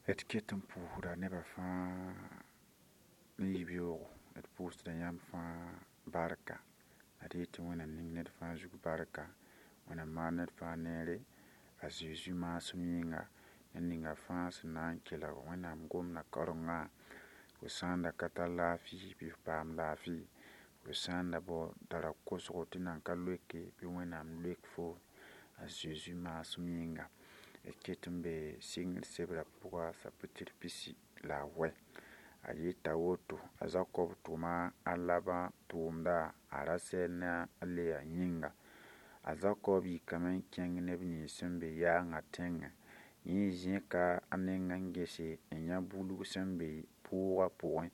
d ket n puusda nebã fãa n yi beoogo. D pʋʋsda yãmb fãa barka. La d yetɩ Wẽnnaam ning ned fãa zug barka. Wẽnnaam maan ned fãa neere a Zeezi maasem yĩnga. Ned ninga fãa sẽn na n kelg Wẽnnaam gomdã kaorengã, fo sã n da ka tar laafɩ bɩ f paam laafɩ. Fo sã n da tara kosgo tɩ nan ka loeke bɩ Wẽnnaam loek fo a Zeezi maasem yĩnga. D ket n be sɩngr sebrã pʋga sapɩtɩr pisi la a wɛ. A yeta woto a Zakob tʋma a labã tʋʋmda a Rasɛl ne a Leya yĩnga. A Zakob yikame n kẽng neb nins sẽn be yaangã tẽngẽ. Yẽ zẽka a nengẽ n gese n yã bulg sẽn be pʋʋgã pʋgẽ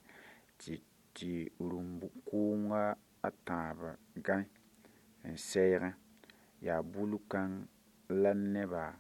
tɩ rũm-kʋʋngã a tãab gãe n sɛɛgẽ. Yaa bulg kãng la nebã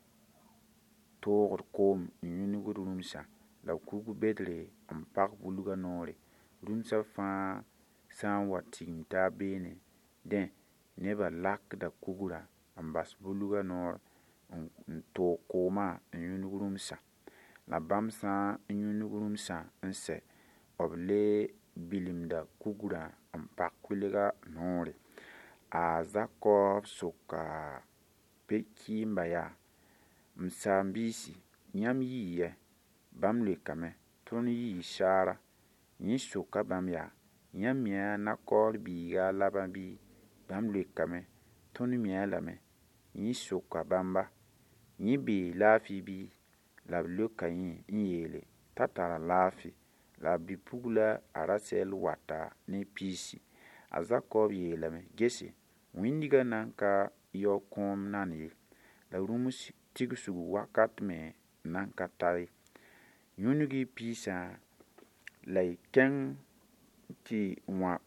toogd koom n yũnugd rũmsã, la kug-bedre n pag bulgã noore. Rũmsã fãa sã n wa tigim taab beene, dẽ nebã lakda kugrã n bas bulgã noor n toog koomã n yũnug rũmsã. La bãmb sã n yũnug rũmsã n sɛ, b le bilimda kugrã n pag kulgã noore. A Zakob soka pe-kɩɩmbã yaa: M saam-biisi, yãmb yii yɛ? Bãmb leokame: Tõnd yii saara. Yẽ soka bãmb yaa: Yãmb mi a Nakor biiga a Labã bii? Bãmb leokame: Tõnd mi a lame. Yẽ soka bãmba: Yẽ bee laafɩ bii? La b leoka yẽ n yeele: T'a tara laafɩ. La a bi-pugla a Rasɛl wata ne piisi. A Zakob yeelame: Gese, wĩndgã nan ka yao kõom nan ye, la rũms tigsg wakat me nan ka tar ye. Yũnug-y piisã la y kẽng tɩ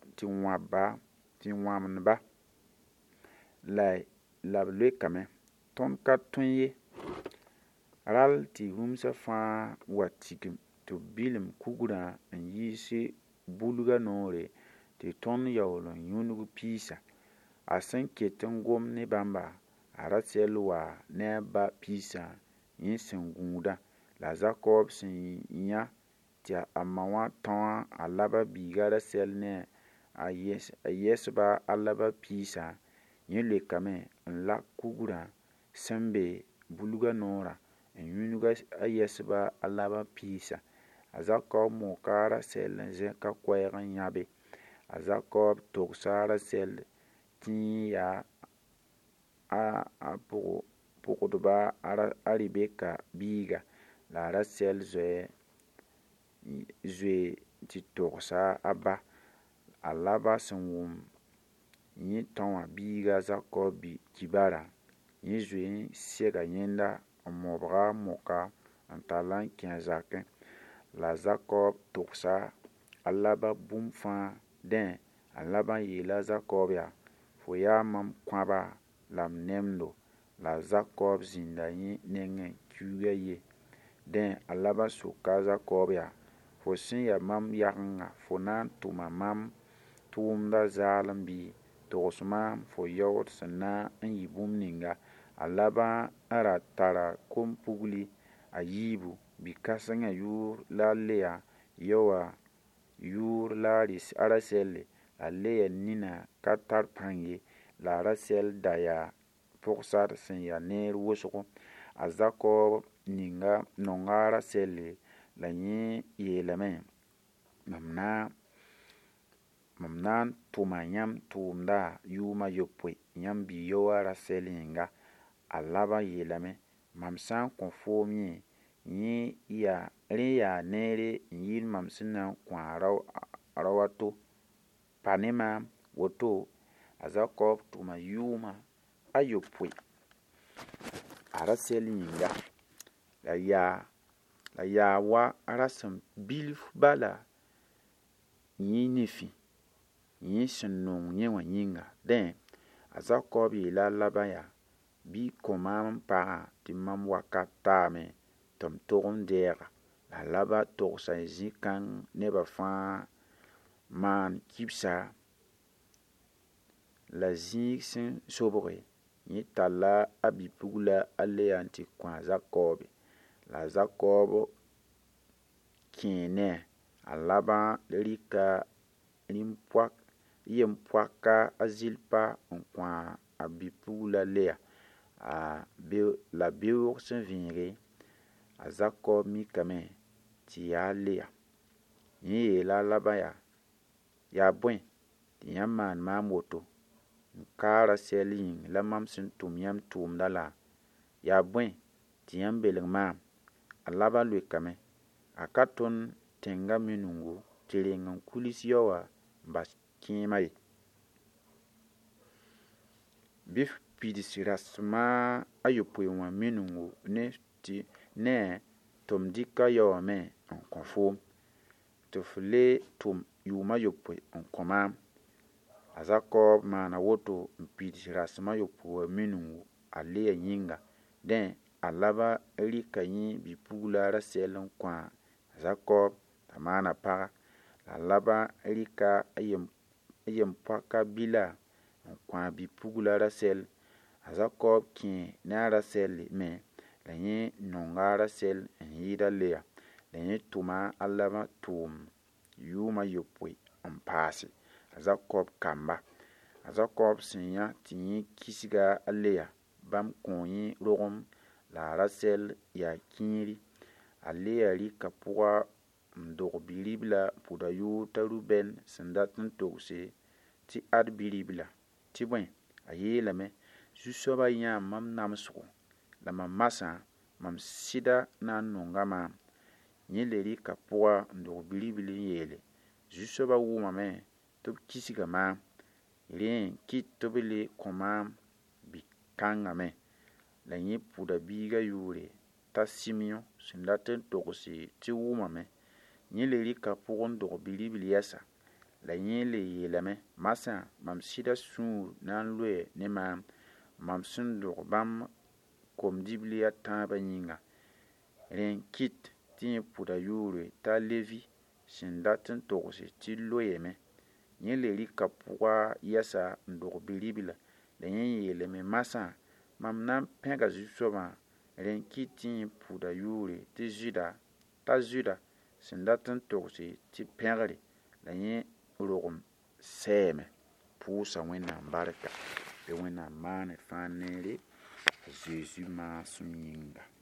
wãmdba. La b leokame: Tõnd ka tõe ye. Ral tɩ rũmsã fãa wa tigim tɩ b bilem kugrã n yiisi bulgã noore tɩ tõnd yaool n yũnug piisã. A sẽn ket n gom ne bãmba, a Rasɛl wa ne a ba piisã yẽ sẽn gũudã. La a Zakob sẽn yã tɩ a ma wã tão a labã biiga Rasɛl ne a yɛsba a labã piisã, yẽ leokame n lak kugrã sẽn be bulgã noorã n yũnug a yɛsba a labã piisã. A Zakob moka a Rasɛl n zẽka koɛɛg n yãbe. A Zakob togsa a Rasɛl tɩ yẽ yaa a pʋgdba a Rebeka biiga. La a Rasɛl zoe tɩ togsa a ba. A labã sẽn wʋm yẽ tão wã biiga a Zakob kibarã, yẽ zoe n sɛga yẽnda n mobga n moka n tall n kẽ a zakẽ. La a Zakob togsa a labã bũmb fãa. Dẽ a labã yeela a Zakob yaa: Fo yaa mam kõaba la m nemdo. La a Zakob zĩnda yẽ nengẽ kiuugã ye. Dẽ a labã soka a Zakob yaa: Fo sẽn ya mam yagengã, fo na n tʋma mam tʋʋmdã zaalem bii? Togs maam fo yaood sẽn na n yɩ bũmb ninga. A labã ra tara kom-pugli a yiibu. Bi-kãsengã yʋʋr la a Leya yao wã yʋʋr la a Rasɛlle. La Leya nina ka tar pãng ye. La a Rasɛl da yaa pʋgsar sẽn ya neer wʋsgo. A Zakob nonga a Rasɛlle, la yẽ yeelame: Mam na n tʋma yãmb tʋʋmda yʋʋmã yopoe yãmb bi-yao a Rasɛl yĩnga. A labã yeelame: Mam sã n kõ foom yẽ rẽ yaa neere n yɩɩd mam sẽn na n kõ a raoato, pa ne maam. Woto, a Zakob tʋma yʋʋmã a yopoe a Rasɛl yĩnga. La yaa wa ra sẽn bilf bala yẽ nifẽ, yẽ sẽn nong yẽ wã yĩnga. Dẽ a Zakob yeela a labã yaa: Bɩ y kõ maam n pagã tɩ mam wakat taame tɩ m tog n dɛɛga. La a labã togsa zĩ-kãng nebã fãa maan kibsa. La zĩig sẽn sobge, yẽ talla a bi-pugla a Leya n tɩ kõ a Zakobe. La a Zakob kẽene a laba rika yem poaka a zilpa n kõ a bipugla lea la beoog sẽn vẽege a Zakob mikame tɩ yaa lea. Yẽ yeela a laba yaa bõe tɩ yãmb maan maam woto n kaara sɛl yĩng la mam sẽn tʋm yãmb tʋʋmda la? Yaa bõe tɩ yãmb belg maam? A laba leokame, a ka tõnd tẽnga minungu tɩ reng n kuls yaoã n bas kẽema ye. Bɩ f pids rasmã ayopoe wã minungu ne tʋm dɩka yaoame n kõ foom tɩ f le tʋm yʋʋm ayopoe n kõ maam. A Zakob maana woto n pids rasm ayopoe wã minungu a Lea yĩnga, dẽ a laba rɩka yẽ bipugla ra sɛl n kõ a Zakob t'a maana paga. La laba rɩka a yem poaka Bila n kõ a bipugla ra sɛl. A Zakob kẽ ne a ra sɛlle me, la yẽ nonga a ra sɛl n yɩɩd a Lea, la yẽ tʋma a laba tʋʋm yʋʋm ayopoe n paase a Zakob kamba. A Zakob sẽn yã tɩ yẽ kisga a Lea, bãmb kõo yẽ rogem la a ra sɛl yaa kĩiri. A Lea rɩka pʋga n dog bi-ribla buda yʋʋr t'a Ruben sẽn dat n togse tɩ ad bi-ribla. Tɩ bõe, a yeelame: Zu-soabã yãam mam namsgo, la mam masã, mam sɩda na n nonga maam. Yẽ le rɩka pʋga n dog bi-ribl n yeele: Zu-soabã wʋmame tɩ b kisga maam. Rẽ n kɩt tɩ b le kõ maam bi-kãngame. La yẽ pʋda biiga yʋʋre t'a Simeõ sẽn dat n togse tɩ wʋmame. Yẽ le rɩka pʋg n dog bi-ribl yɛsa, la yẽ le yeelame: Masã, mam sɩda sũur na n loe ne maam, mam sẽn dog bãmb kom-dibli a tãabã yĩnga. Rẽ n kɩt tɩ yẽ pʋda yʋʋre t'a Levi sẽn dat n togse tɩ loeeme. Yẽ le rɩka pʋga yɛsa n dog bi-ribla, la yẽ yeelame: Masã, mam na n pẽga zu-soabã. Rẽ n kɩt tɩ yẽ pʋda yʋʋre t'a Zuda sẽn dat n togse tɩ pẽgre, la yẽ rogem sɛɛme. Pʋʋsa Wẽnnaam barka, tɩ Wẽnnaam maan d fãa neere a Zeezi maasem yĩnga.